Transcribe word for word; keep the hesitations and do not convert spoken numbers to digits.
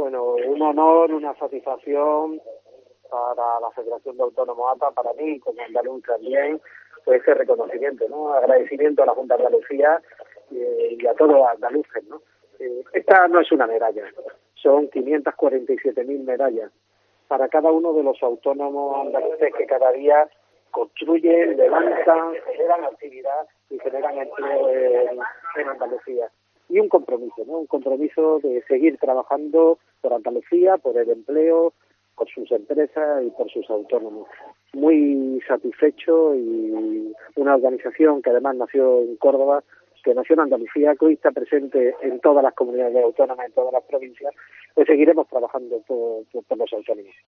Bueno, un honor, una satisfacción para la Federación de Autónomos A P A, para mí como andaluz también, pues ese reconocimiento, ¿no? Agradecimiento a la Junta de Andalucía eh, y a todos los andaluces, ¿no? Eh, esta no es una medalla, son quinientas cuarenta y siete mil medallas para cada uno de los autónomos andaluces que cada día construyen, levantan, generan actividad y generan empleo en, en Andalucía. Y un compromiso, ¿no? Un compromiso de seguir trabajando por Andalucía, por el empleo, por sus empresas y por sus autónomos. Muy satisfecho, y una organización que además nació en Córdoba, que nació en Andalucía, que hoy está presente en todas las comunidades autónomas, en todas las provincias, pues seguiremos trabajando por, por, por los autónomos.